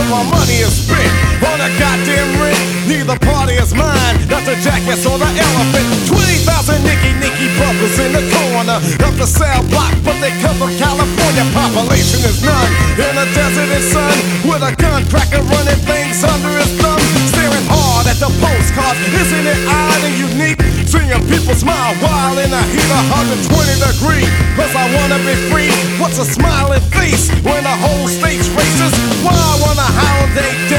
my money is spent on a goddamn rent. Neither party is mine, not the jackass or the elephant. 20,000 Nicky brothers in the corner of the cell block, but they come from California. Population is none in a desert and sun, with a gun cracker running things under his thumb, staring hard at the postcards. Isn't it odd and unique? Seeing people smile while in the heat of 120 degrees. Cause I wanna be free. What's a smiling face when the whole state's racist? Why wanna hound they